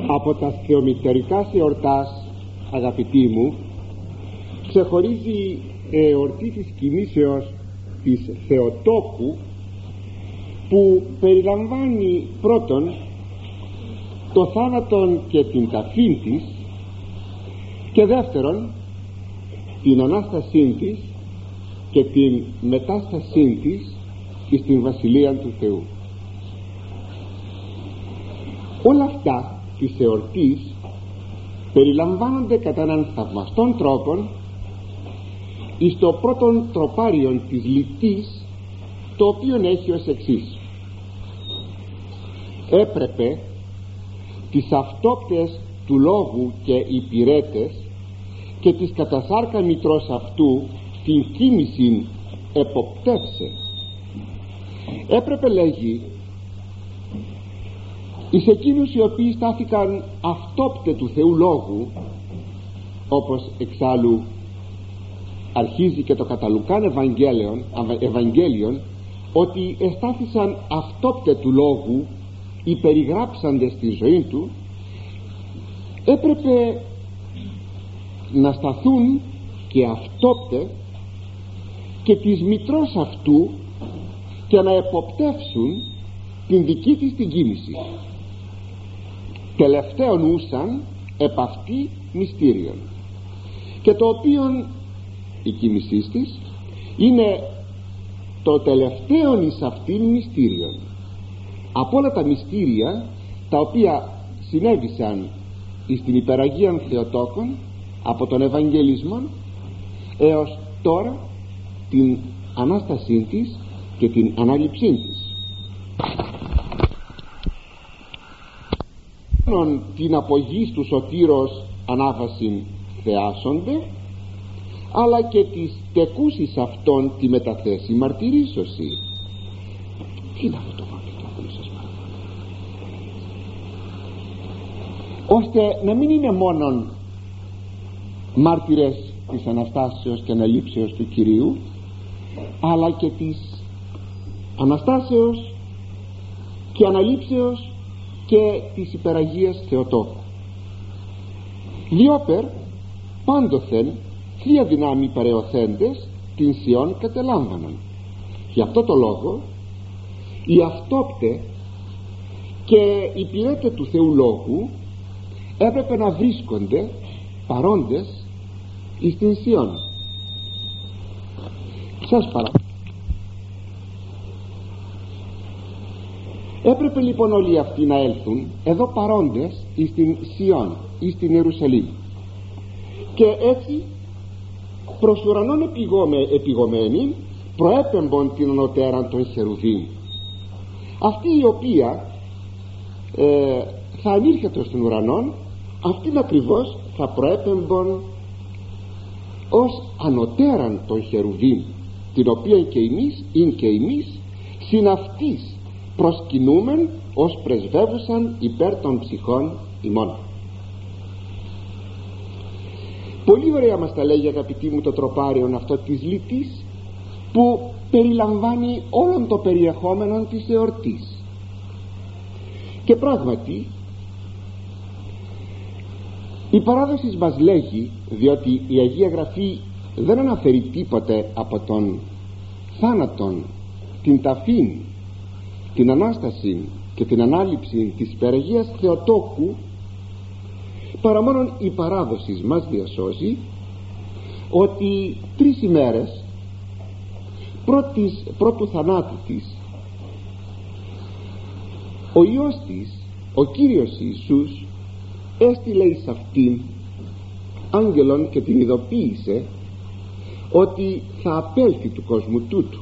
Από τα θεομητερικά εορτάς, αγαπητοί μου, ξεχωρίζει εορτή της κοιμήσεως της Θεοτόκου, που περιλαμβάνει πρώτον το θάνατον και την ταφήν της, και δεύτερον την Ανάστασή της και την μετάστασή της στην Βασιλεία του Θεού. Όλα αυτά της εορτής περιλαμβάνονται κατά έναν θαυμαστόν τρόπον εις το πρώτον τροπάριον της λυτής, το οποίο έχει ως εξής: έπρεπε τις αυτόπτες του λόγου και υπηρέτες και της κατασάρκα μητρός αυτού την κοίμησιν εποπτεύσε. Έπρεπε, λέγει, εις εκείνους οι οποίοι στάθηκαν αυτόπτε του Θεού Λόγου, όπως εξάλλου αρχίζει και το κατά Λουκάν Ευαγγέλιον, ότι εστάθησαν αυτόπτε του Λόγου, υπεριγράψαντες στη ζωή του, έπρεπε να σταθούν και αυτόπτε και της μητρός αυτού και να εποπτεύσουν την δική της την κοίμηση. Τελευταίον ούσαν επ' αυτή μυστήριον, και το οποίον η κοίμησής της είναι το τελευταίον εις αυτήν μυστήριον από όλα τα μυστήρια τα οποία συνέβησαν εις την υπεραγίαν Θεοτόκον από τον Ευαγγελισμό έως τώρα, την Ανάστασή της και την Ανάληψή της. Την απογής του σωτήρος ανάβασιν θεάσονται, αλλά και της τεκούσης αυτών τη μεταθέση μαρτυρήσωση. Τι είναι αυτό το βαπτικό, σας παρακαλώ, ώστε να μην είναι μόνον μάρτυρες της Αναστάσεως και Αναλήψεως του Κυρίου, αλλά και της Αναστάσεως και Αναλήψεως και της υπεραγίας Θεοτόκου. Διόπερ πάντοθεν θεία δυνάμει παρεωθέντες την Σιών κατελάμβαναν. Γι' αυτό το λόγο οι αυτόπτε και οι υπηρέτε του Θεού Λόγου έπρεπε να βρίσκονται παρόντες εις την Σιών. Σας παρακαλώ. Έπρεπε λοιπόν όλοι αυτοί να έλθουν εδώ παρόντες εις την Σιών, εις την Ιερουσαλήμ, και έτσι προς ουρανών επιγωμένοι προέπεμπον την ανωτέραν των χερουβίμ, αυτή η οποία θα ανήρχεται στον ουρανόν, αυτήν ακριβώς θα προέπεμπον ως ανωτέραν των χερουβίμ, την οποία και εμείς συν αυτής προσκυνούμεν ως πρεσβεύουσαν υπέρ των ψυχών ημών. Πολύ ωραία μας τα λέγει, αγαπητοί μου, το τροπάριον αυτό της λυτής, που περιλαμβάνει όλον το περιεχόμενο της εορτής. Και πράγματι η παράδοση μας λέγει, διότι η Αγία Γραφή δεν αναφέρει τίποτε από τον θάνατον, την ταφήν, την Ανάσταση και την Ανάληψη της υπεραγίας Θεοτόκου, παρά μόνον η παράδοση μας διασώζει ότι 3 ημέρες πρώτου θανάτου της ο Υιός της, ο Κύριος Ιησούς, έστειλε εις αυτήν άγγελον και την ειδοποίησε ότι θα απέλθει του κόσμου τούτου.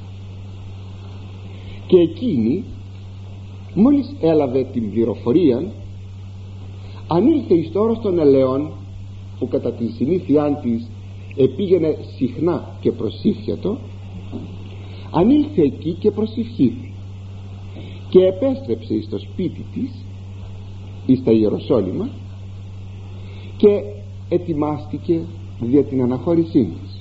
Και εκείνη, μόλις έλαβε την πληροφορία, ανήλθε εις το όρος των ελαιών, που κατά τη συνήθειά της επήγαινε συχνά και προσήφιατο, ανήλθε εκεί και προσηυχήθη και επέστρεψε εις το σπίτι της, εις τα Ιεροσόλυμα, και ετοιμάστηκε για την αναχώρησή της.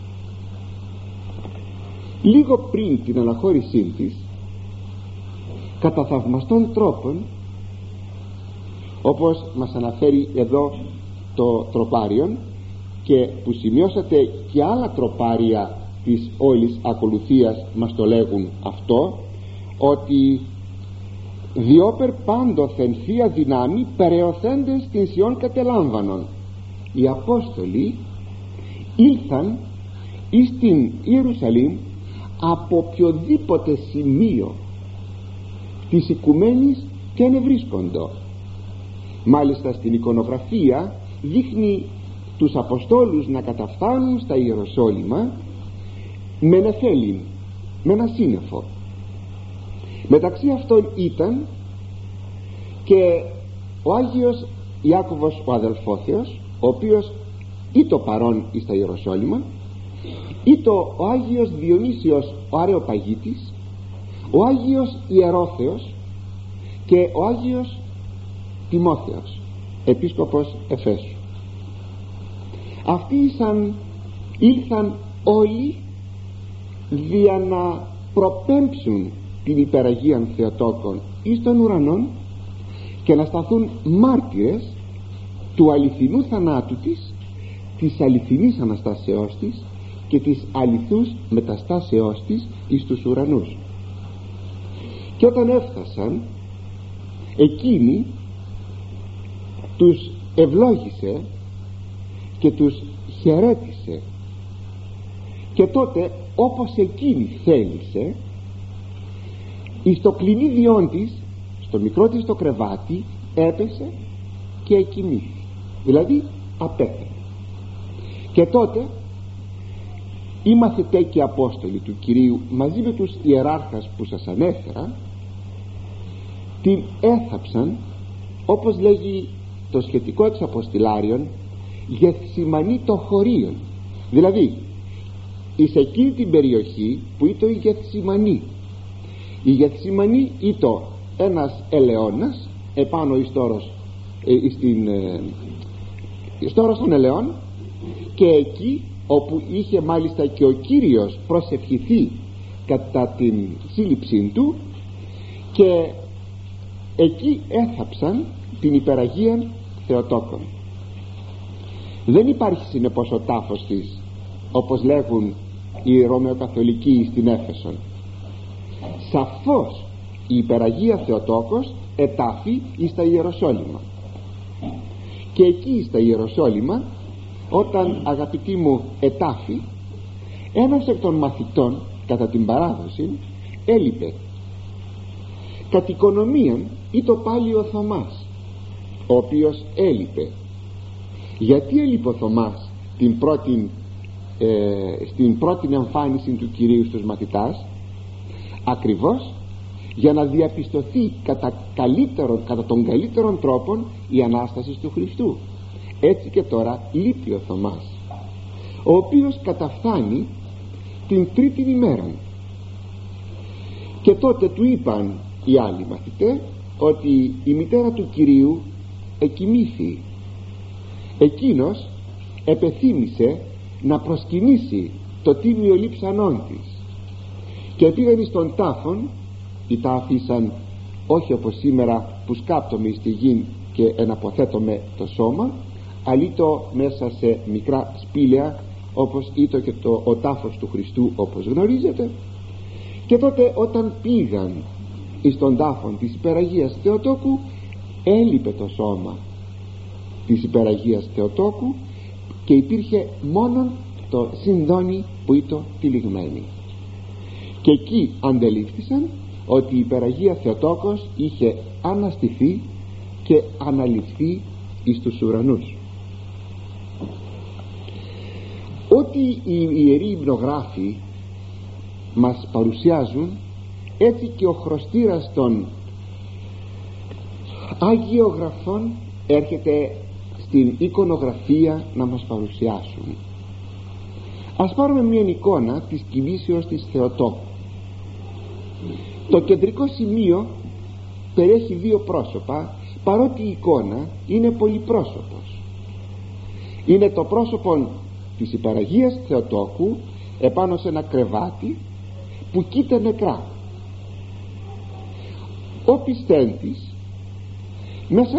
Λίγο πριν την αναχώρησή της, κατά θαυμαστών τρόπων, όπως μας αναφέρει εδώ το τροπάριον, και που σημειώσατε και άλλα τροπάρια της όλης ακολουθίας μας το λέγουν αυτό, ότι διόπερ πάντοθεν θεία δυνάμει περαιωθέντες την Σιών κατελάμβανον. Οι Απόστολοι ήλθαν εις την Ιερουσαλήμ από οποιοδήποτε σημείο της οικουμένης και ανεβρίσκοντο. Μάλιστα στην εικονογραφία δείχνει τους Αποστόλους να καταφθάνουν στα Ιεροσόλυμα με νεφέλιν, με ένα σύννεφο. Μεταξύ αυτών ήταν και ο Άγιος Ιάκωβος ο αδελφόθεος, ο οποίος ήτο παρών εις τα Ιεροσόλυμα, ήτο ο Άγιος Διονύσιος ο Αρεοπαγίτης, ο Άγιος Ιερόθεος και ο Άγιος Τιμόθεος, επίσκοπος Εφέσου. Αυτοί ήλθαν όλοι δια να προπέμψουν την υπεραγίαν Θεοτόκον εις των ουρανών και να σταθούν μάρτυρες του αληθινού θανάτου της, της αληθινής Αναστάσεώς της και της αληθούς μεταστάσεώς της εις τους ουρανούς. Και όταν έφτασαν, εκείνη τους ευλόγησε και τους χαιρέτησε, και τότε όπως εκείνη θέλησε, εις το κλινίδιόν της, στο μικρό της το κρεβάτι, έπεσε και εκοιμήθη, δηλαδή απέθανε. Και τότε οι μαθηταί και Απόστολοι του Κυρίου μαζί με τους ιεράρχας που σας ανέφερα την έθαψαν, όπως λέγει το σχετικό εξαποστηλάριον, Γεθσιμανή των χωρίων, δηλαδή εις εκείνη την περιοχή που ήταν η Γεθσιμανή. Η Γεθσιμανή ήταν ένας ελαιώνας επάνω εις τόρος, στόρος των ελαιών, και εκεί όπου είχε μάλιστα και ο Κύριος προσευχηθεί κατά την σύλληψή του, και εκεί έθαψαν την υπεραγίαν Θεοτόκον. Δεν υπάρχει συνεπώς ο τάφος της, όπως λέγουν οι Ρωμαιοκαθολικοί στην Έφεσον. Σαφώς η υπεραγία Θεοτόκος ετάφη εις τα Ιεροσόλυμα, και εκεί στα Ιεροσόλυμα, όταν, αγαπητοί μου, ετάφη, ένας εκ των μαθητών κατά την παράδοση έλειπε. Κατ' οικονομίαν ήταν πάλι ο Θωμάς, ο οποίος έλειπε. Γιατί έλειπε ο Θωμάς στην πρώτη εμφάνιση του Κυρίου στους μαθητάς? Ακριβώς για να διαπιστωθεί κατά τον καλύτερον τρόπον η Ανάσταση του Χριστού. Έτσι και τώρα λείπει ο Θωμάς, ο οποίος καταφθάνει την τρίτη ημέρα. Και τότε του είπαν οι άλλοι μαθητές ότι η μητέρα του Κυρίου εκοιμήθη. Εκείνος επεθύμησε να προσκυνήσει το τίμιο λείψανόν της, και πήγαν εις τον τάφον. Οι τάφοι ήσαν όχι όπως σήμερα που σκάπτομαι στη γη και εναποθέτομαι το σώμα, αλήτω μέσα σε μικρά σπήλαια, όπως ήταν και ο τάφος του Χριστού, όπως γνωρίζετε. Και τότε όταν πήγαν εις τον τάφον της υπεραγίας Θεοτόκου, έλειπε το σώμα της υπεραγίας Θεοτόκου και υπήρχε μόνο το συνδόνι που ήταν τυλιγμένη. Και εκεί αντελήφθησαν ότι η υπεραγία Θεοτόκος είχε αναστηθεί και αναλυφθεί εις τους ουρανούς. Ό,τι οι ιεροί υμνογράφοι μας παρουσιάζουν, έτσι και ο χρωστήρας των Άγιων Γραφών έρχεται στην εικονογραφία να μας παρουσιάσουν. Ας πάρουμε μια εικόνα της κινήσεως της Θεοτόκου. Το κεντρικό σημείο περιέχει δύο πρόσωπα, παρότι η εικόνα είναι πολυπρόσωπος. Είναι το πρόσωπο της υπεραγίας Θεοτόκου επάνω σε ένα κρεβάτι που κοίται νεκρά. Ο πιστέντης μέσα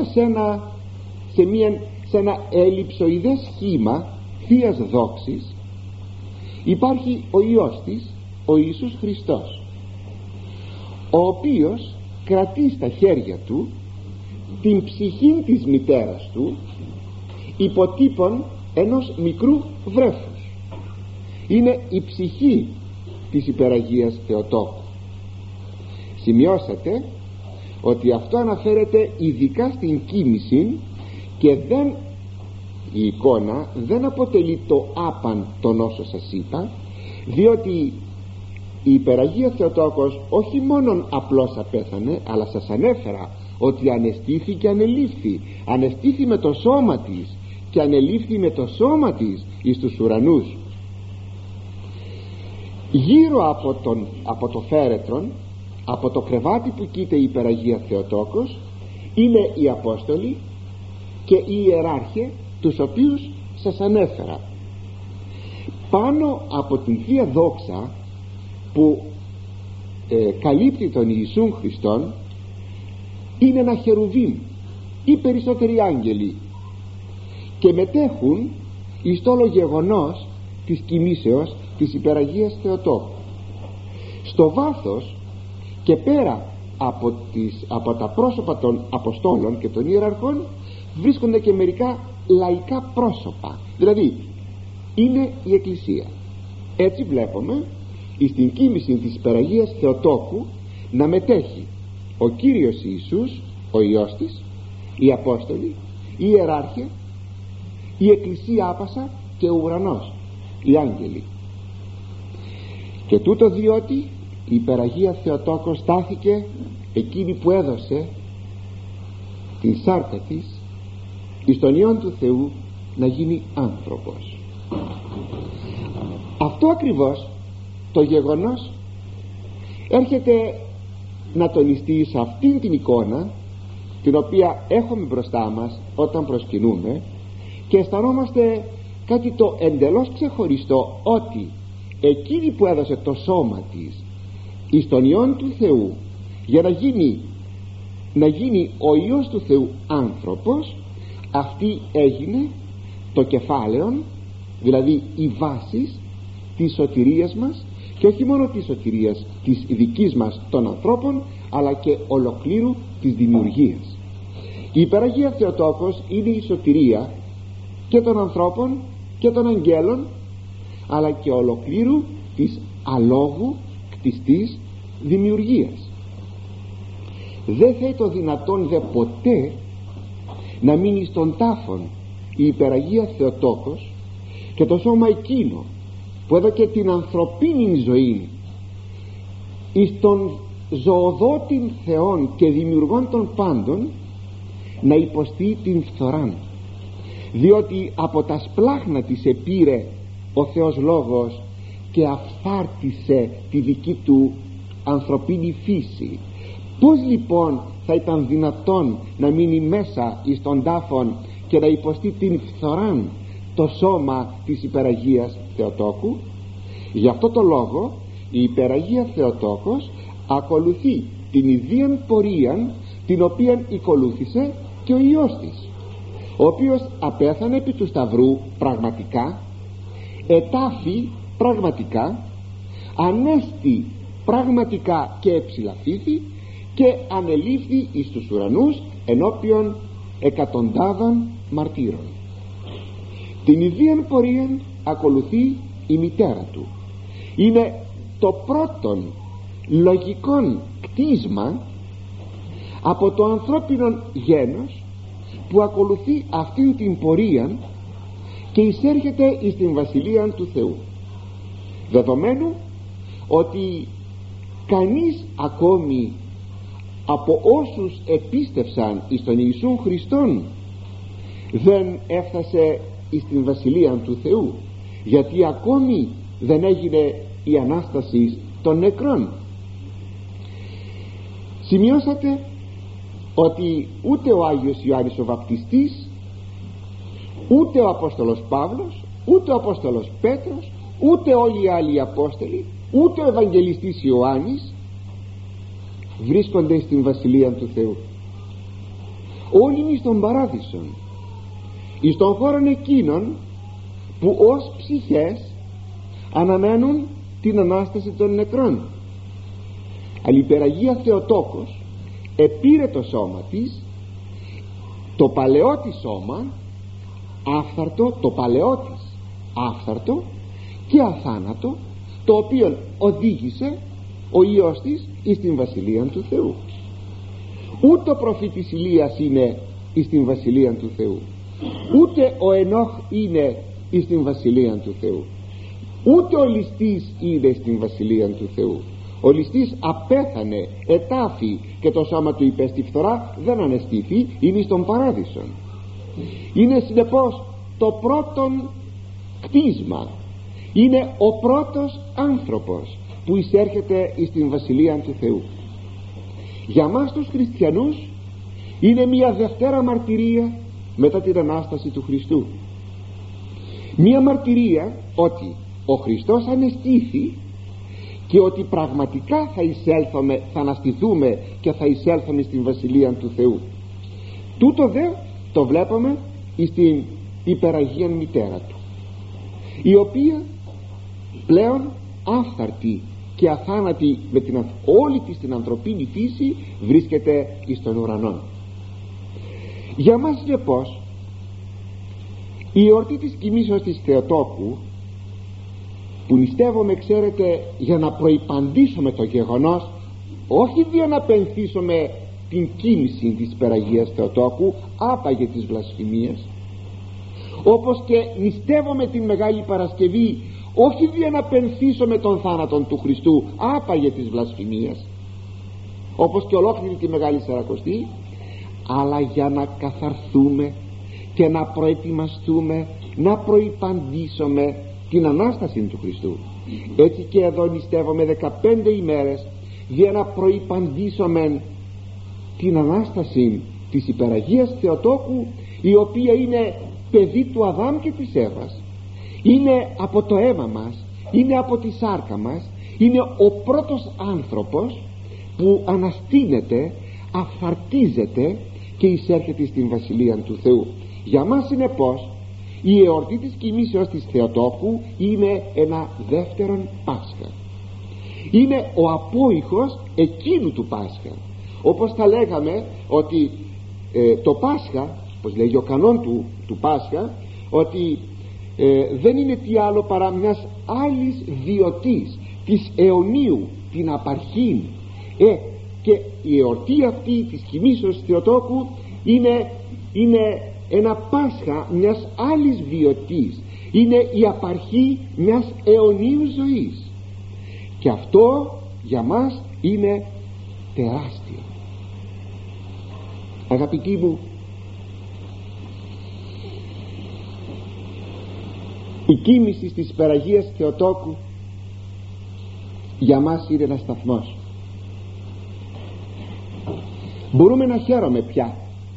σε ένα ελλειψοειδές σχήμα Θείας δόξης υπάρχει ο Υιός της, ο Ιησούς Χριστός, ο οποίος κρατεί στα χέρια του την ψυχή της μητέρας του υποτύπων ενός μικρού βρέφους. Είναι η ψυχή της υπεραγίας Θεοτόκου. Σημειώσατε ότι αυτό αναφέρεται ειδικά στην κοίμηση και η εικόνα δεν αποτελεί το άπαν των όσων σας είπα, διότι η υπεραγία Θεοτόκος όχι μόνον απλώς απέθανε, αλλά σας ανέφερα ότι ανεστήθη και ανελήφθη. Ανεστήθη με το σώμα της και ανελήφθη με το σώμα της εις τους ουρανούς. Γύρω από το φέρετρον, από το κρεβάτι που κοίται η υπεραγία Θεοτόκος, είναι οι Απόστολοι και οι Ιεράρχοι, τους οποίους σας ανέφερα. Πάνω από την Θεία Δόξα που καλύπτει τον Ιησούν Χριστόν είναι ένα χερουβίμ ή περισσότεροι άγγελοι και μετέχουν εις το όλο γεγονός της κοιμήσεως της υπεραγίας Θεοτόκου. Στο βάθος και πέρα από τα πρόσωπα των Αποστόλων και των Ιεραρχών βρίσκονται και μερικά λαϊκά πρόσωπα, δηλαδή είναι η Εκκλησία. Έτσι βλέπουμε στην κοίμηση της υπεραγίας Θεοτόκου να μετέχει ο Κύριος Ιησούς, ο Υιός της, οι Απόστολοι, οι Ιεράρχοι, η Εκκλησία άπασα και ο ουρανός, οι άγγελοι. Και τούτο διότι η υπεραγία Θεοτόκος στάθηκε εκείνη που έδωσε την σάρκα της εις τον Υιόν του Θεού να γίνει άνθρωπος. Αυτό ακριβώς το γεγονός έρχεται να τονιστεί σε αυτήν την εικόνα την οποία έχουμε μπροστά μας όταν προσκυνούμε και αισθανόμαστε κάτι το εντελώς ξεχωριστό, ότι εκείνη που έδωσε το σώμα της εις τον Υιόν του Θεού για να γίνει ο Υιός του Θεού άνθρωπος, αυτή έγινε το κεφάλαιο, δηλαδή η βάση της σωτηρίας μας, και όχι μόνο της σωτηρίας της δικής μας των ανθρώπων, αλλά και ολοκλήρου της δημιουργίας. Η υπεραγία Θεοτόκος είναι η σωτηρία και των ανθρώπων και των αγγέλων, αλλά και ολοκλήρου της αλόγου κτιστής δημιουργίας. Δεν θα το δυνατόν δε ποτέ να μείνει στον τάφον η υπεραγία Θεοτόκος και το σώμα εκείνο που έδωκε την ανθρωπίνη ζωή εις των ζωοδότην Θεών και δημιουργών των πάντων να υποστεί την φθοράν, διότι από τα σπλάχνα της επήρε ο Θεός Λόγος και αφθάρτησε τη δική του ανθρωπίνη φύση. Πώς λοιπόν θα ήταν δυνατόν να μείνει μέσα εις τον τάφον και να υποστεί την φθοράν το σώμα της υπεραγίας Θεοτόκου? Γι' αυτό το λόγο η υπεραγία Θεοτόκος ακολουθεί την ίδια πορεία την οποία ακολούθησε και ο Υιός της, ο οποίος απέθανε επί του Σταυρού πραγματικά, ετάφη πραγματικά, ανέστη πραγματικά και εψηλαφήθη και ανελήφθη εις τους ουρανούς ενώπιον εκατοντάδων μαρτύρων. Την ίδια πορεία ακολουθεί η μητέρα του. Είναι το πρώτον λογικόν κτίσμα από το ανθρώπινο γένος που ακολουθεί αυτήν την πορεία και εισέρχεται εις την Βασιλεία του Θεού, δεδομένου ότι κανείς ακόμη από όσους επίστευσαν εις τον Ιησούν Χριστόν δεν έφτασε εις την Βασιλεία του Θεού, γιατί ακόμη δεν έγινε η Ανάσταση των νεκρών. Σημειώσατε ότι ούτε ο Άγιος Ιωάννης ο Βαπτιστής, ούτε ο Απόστολος Παύλος, ούτε ο Απόστολος Πέτρος, ούτε όλοι οι άλλοι Απόστολοι, ούτε ο Ευαγγελιστής Ιωάννης βρίσκονται στην Βασιλεία του Θεού. όλοι εις τον παράδεισον, εις τον χώρον εκείνον που ως ψυχές αναμένουν την Ανάσταση των νεκρών. Αλλά η Υπεραγία Θεοτόκος επήρε το σώμα της, το παλαιό της σώμα άφθαρτο, το παλαιό της άφθαρτο και αθάνατο, το οποίο οδήγησε ο Υιός της εις την Βασιλεία του Θεού. Ούτε ο προφήτης Ηλίας είναι εις την Βασιλεία του Θεού, ούτε ο Ενώχ είναι εις την Βασιλεία του Θεού, ούτε ο ληστής είναι εις την Βασιλεία του Θεού. Ο ληστής απέθανε, ετάφη, και το σώμα του υπέστη φθορά, δεν ανεστήθη, είναι στον παράδεισο. Είναι συνεπώς το πρώτον κτίσμα, είναι ο πρώτος άνθρωπος που εισέρχεται εις την Βασιλεία του Θεού. Για μας τους χριστιανούς είναι μια δευτέρα μαρτυρία μετά την Ανάσταση του Χριστού. Μια μαρτυρία ότι ο Χριστός ανεστήθη και ότι πραγματικά θα αναστηθούμε και θα εισέλθουμε στην Βασιλεία του Θεού. Τούτο δε το βλέπουμε στην υπεραγία μητέρα του, η οποία πλέον άφθαρτη και αθάνατη με την όλη της την ανθρωπίνη φύση βρίσκεται εις τον ουρανό. Για μας λοιπόν η εορτή της κοιμήσεως της Θεοτόκου, που νηστεύομαι, ξέρετε, για να προϋπαντήσουμε το γεγονός, όχι για να πενθήσουμε την κοίμηση της υπεραγίας Θεοτόκου, άπαγε της βλασφημίας, όπως και νηστεύομαι την Μεγάλη Παρασκευή, όχι για να πενθήσουμε τον θάνατον του Χριστού, άπαγε της βλασφημίας, όπως και ολόκληρη τη Μεγάλη Σαρακοστή, αλλά για να καθαρθούμε και να προετοιμαστούμε, να προϋπαντήσουμε την Ανάσταση του Χριστού. Έτσι και εδώ νηστεύομαι 15 ημέρες για να προϋπαντήσουμε την Ανάσταση της υπεραγίας Θεοτόκου, η οποία είναι παιδί του Αδάμ και της Εύας, είναι από το αίμα μας, είναι από τη σάρκα μας, είναι ο πρώτος άνθρωπος που αναστήνεται, αφαρτίζεται και εισέρχεται στην Βασιλεία του Θεού. Για μας συνεπώς η εορτή της κοιμήσεως της Θεοτόκου είναι ένα δεύτερον Πάσχα, είναι ο απόϊχος εκείνου του Πάσχα. Όπως θα λέγαμε ότι το Πάσχα, όπως λέγει ο κανόν του Πάσχα, ότι δεν είναι τι άλλο παρά μιας άλλης διωτής της αιωνίου, την απαρχήν, και η εορτή αυτή της κοιμήσεως Θεοτόκου είναι ένα Πάσχα μιας άλλης βιωτής, είναι η απαρχή μιας αιωνίου ζωής, και αυτό για μας είναι τεράστιο. Αγαπητοί μου, η κοίμηση της υπεραγίας Θεοτόκου για μας είναι ένας σταθμός. Μπορούμε να χαίρομαι πια.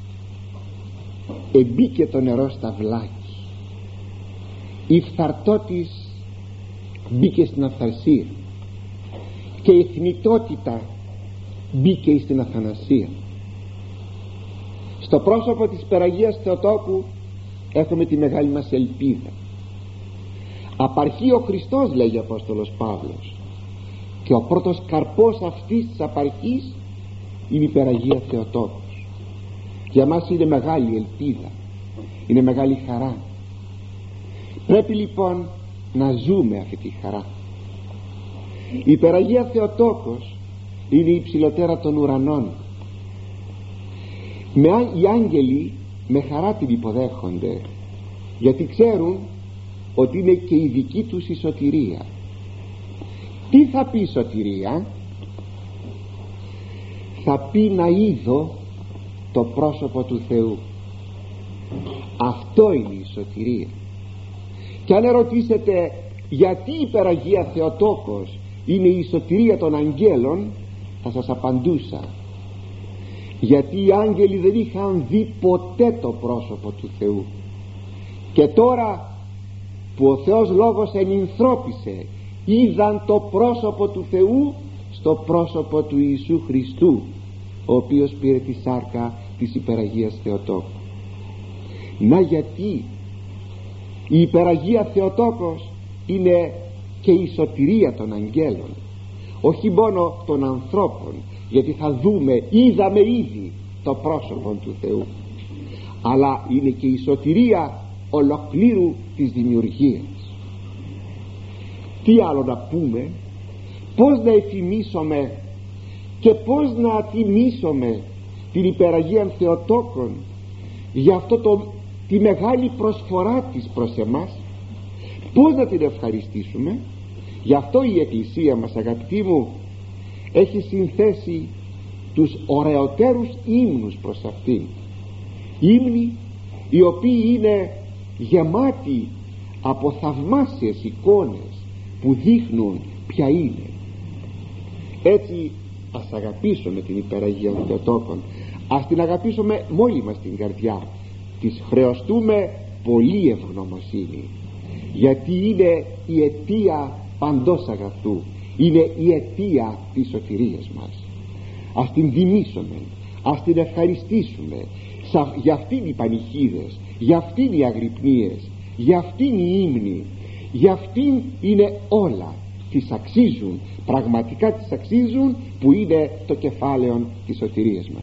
Εμπήκε το νερό στα βλάκη, η φθαρτότης μπήκε στην αυθαρσία και η θνητότητα μπήκε στην αθανασία. Στο πρόσωπο της υπεραγίας Θεοτόκου έχουμε τη μεγάλη μας ελπίδα. Απαρχεί ο Χριστός, λέγει ο Απόστολος Παύλος, και ο πρώτος καρπός αυτής της απαρχής είναι η υπεραγία Θεοτόκος. Για μας είναι μεγάλη ελπίδα, είναι μεγάλη χαρά. Πρέπει λοιπόν να ζούμε αυτή τη χαρά. Η υπεραγία Θεοτόκος είναι η υψηλότερα των ουρανών. Οι άγγελοι με χαρά την υποδέχονται, γιατί ξέρουν ότι είναι και η δική τους η σωτηρία. Τι θα πει σωτηρία? Θα πει να είδω το πρόσωπο του Θεού. Αυτό είναι η σωτηρία. Και αν ερωτήσετε γιατί η υπεραγία Θεοτόκος είναι η σωτηρία των αγγέλων, θα σας απαντούσα: γιατί οι άγγελοι δεν είχαν δει ποτέ το πρόσωπο του Θεού, και τώρα που ο Θεός Λόγος ενυνθρώπισε, είδαν το πρόσωπο του Θεού στο πρόσωπο του Ιησού Χριστού, ο οποίος πήρε τη σάρκα της Υπεραγίας Θεοτόκου. Να γιατί η Υπεραγία Θεοτόκος είναι και η σωτηρία των αγγέλων, όχι μόνο των ανθρώπων, γιατί θα δούμε, είδαμε ήδη το πρόσωπο του Θεού, αλλά είναι και η σωτηρία ολοκλήρου της δημιουργίας. Τι άλλο να πούμε, πώς να εφημίσουμε και πώς να τιμήσουμε την Υπεραγία Θεοτόκον για αυτό τη μεγάλη προσφορά της προς εμάς, πώς να την ευχαριστήσουμε. Γι' αυτό η Εκκλησία μας, αγαπητοί μου, έχει συνθέσει τους ωραιότερους ύμνους προς αυτήν, ύμνοι οι οποίοι είναι γεμάτοι από θαυμάσιες εικόνες που δείχνουν ποια είναι. Έτσι ας αγαπήσουμε την Υπεραγία Θεοτόκον, ας την αγαπήσουμε μόλι μας την καρδιά, της χρεωστούμε πολύ ευγνωμοσύνη, γιατί είναι η αιτία παντός αγαθού, είναι η αιτία της σωτηρίας μας. Ας την τιμήσουμε, ας την ευχαριστήσουμε. Για αυτήν οι πανηχίδες, για αυτήν οι αγρυπνίες, για αυτήν οι ύμνοι, για αυτήν είναι όλα. Τις αξίζουν, πραγματικά τις αξίζουν, που είναι το κεφάλαιο της σωτηρίας μας.